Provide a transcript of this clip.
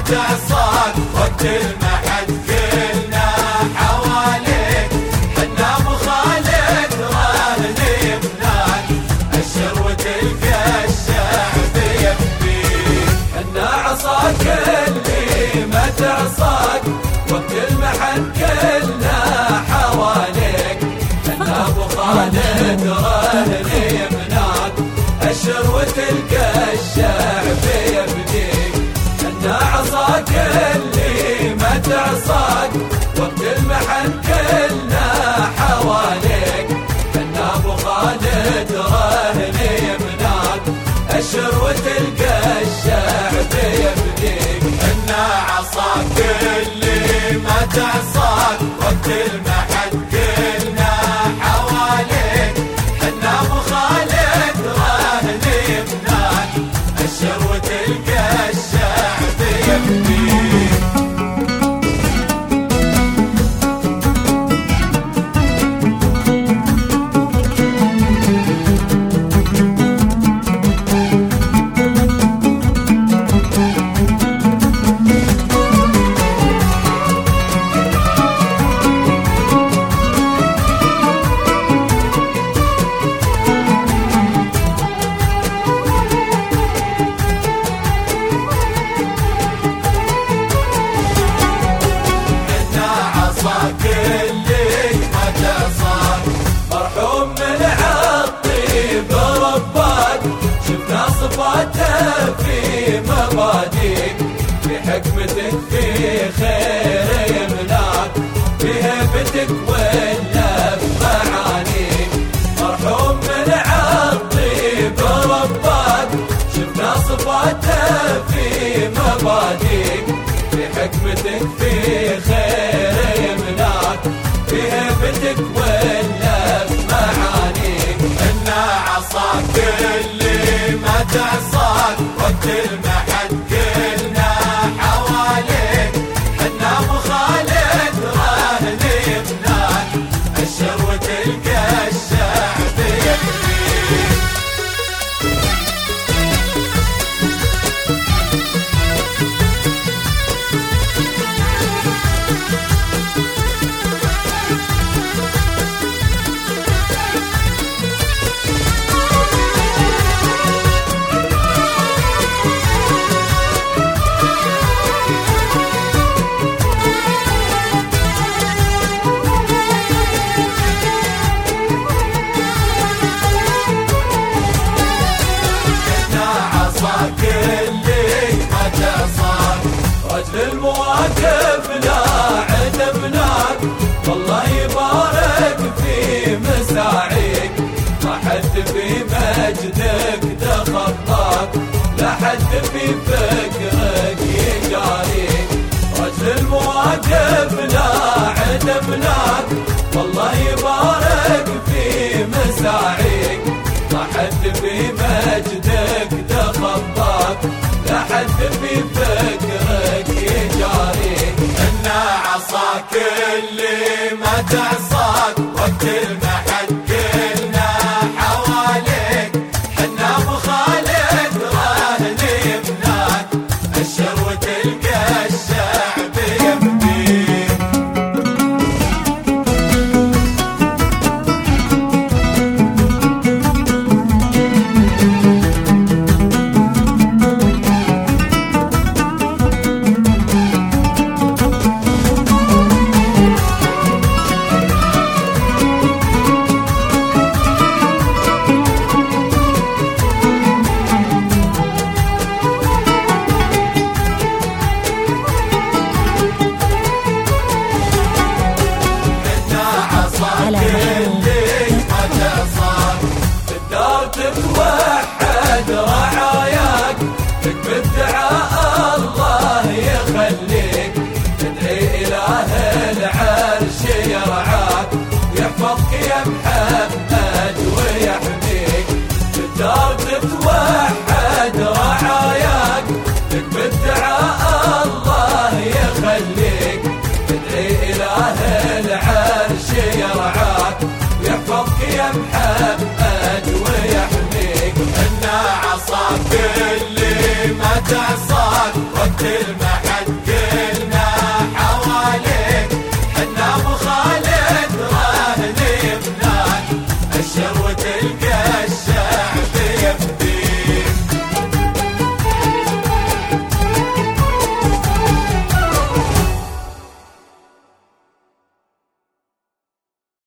تعصاك وقت المحن كلنا حواليك، حنا ابو خالد راهن يمناك، اشر وتلقى الشعب يبكيك. حنا عصاك اللي ما تعصاك وقت المحن كلنا حواليك، حنا ابو خالد راهن يمناك، اشر وتلقى الشعب يبكيك. حنا عصاك اللي ما تعصاك وقت المحن كلنا حواليك، حنا ابو خالد راهن يمناك، اشر وتلقى الشعب يبكيك. حنا عصاك اللي ما تعصاك وقت المحن كلنا حواليك، حنا ابو خالد راهن يمناك، اشر وتلقى الشعب يبكيك. صفاته في مبادئك، في حكمتك في خير يمناك، في هيبتك ولا بمعانيك. مرحوم من عالطيب رباك، شفنا صفاته في مبادئك، في حكمتك في خير يمناك، في هيبتك ولا بمعانيك. حنا عصاك اللي ما تعصاك وقت المحن كلنا حواليك، حنا ابو خالد راهن يمناك، اشر وتلقى الشعب يبكيك. المواقف لا عتبناك، والله يبارك في مساعيك، ما حد في مجدك تخطاك، لا حد في فكرك يجاريك. رجل المواقف لا عتبناك، والله يبارك في مساعيك، ما حد في مجدك تخطاك، لا حد في فكرك يجاريك. حنا عصاك اللي ما تعصاك وقت المحن كلنا حواليك، حنا ابو خالد راهن يمناك، اشر وتلقى الشعب يبكيك. تتوحد رعاياك، تكبر دعاء الله يخليك، تدعي إله العرش يرعاك، يحفظك يا محمد ويحميك. بالدار تتوحد رعاياك، تكبر دعاء الله يخليك، تدعي إله العرش يرعاك، يحفظك يا محمد ويحميك. حنا عصاك اللي ما تعصاك